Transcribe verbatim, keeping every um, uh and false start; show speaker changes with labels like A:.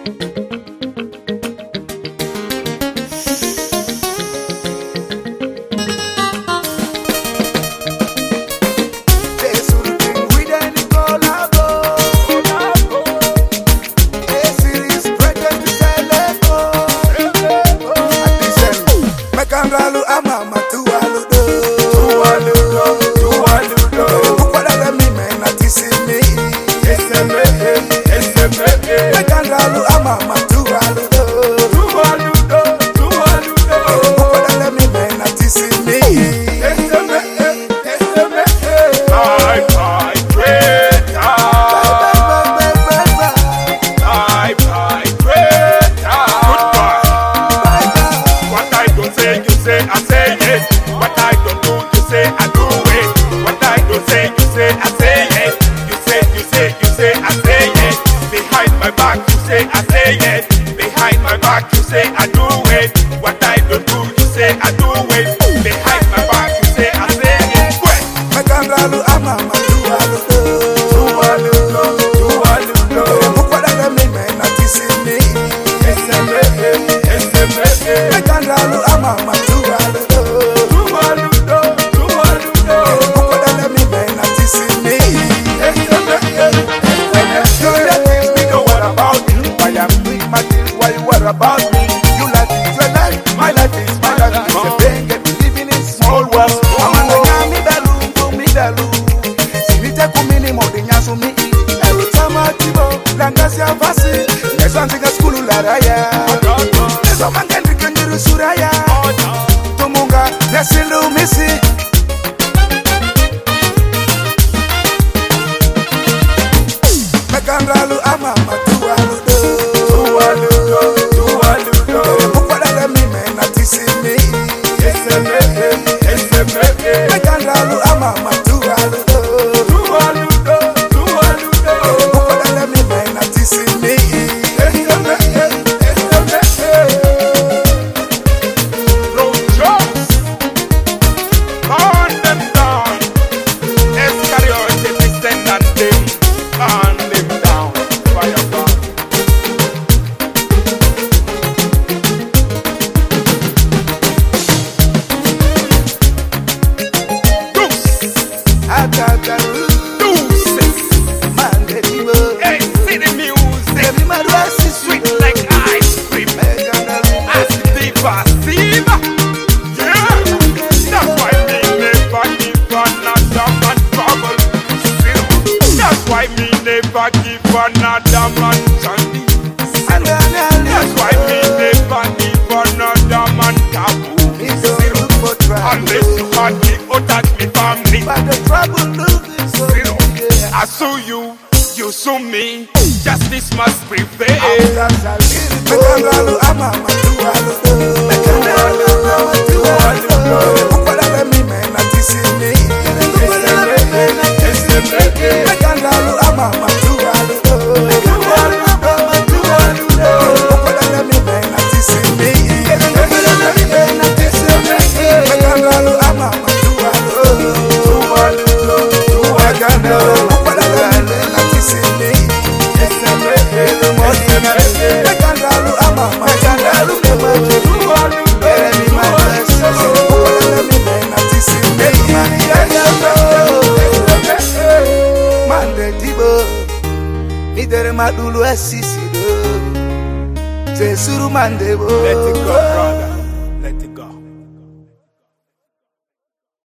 A: About me, you like it, your life, my life is my life. It's a thing that we living in small world. I'm an agami dalu, mi dalu. Sinite kumini modi nyasu mi. Every time I tibo, langasi avasi. Neso antika skulu la raya. Neso mangendi kenjiru suraya. Tumunga nesilu misi. Mekandralu ama matualu do. Tualu do.
B: Never give another man candy. That's why me never give another man taboo. Unless you hurt me or touch me family.
A: But the trouble looking so
B: zero. I sue you, you sue me. Justice must prevail.
A: Madulu asisi do, Jesuru mandebo.
B: Let it go.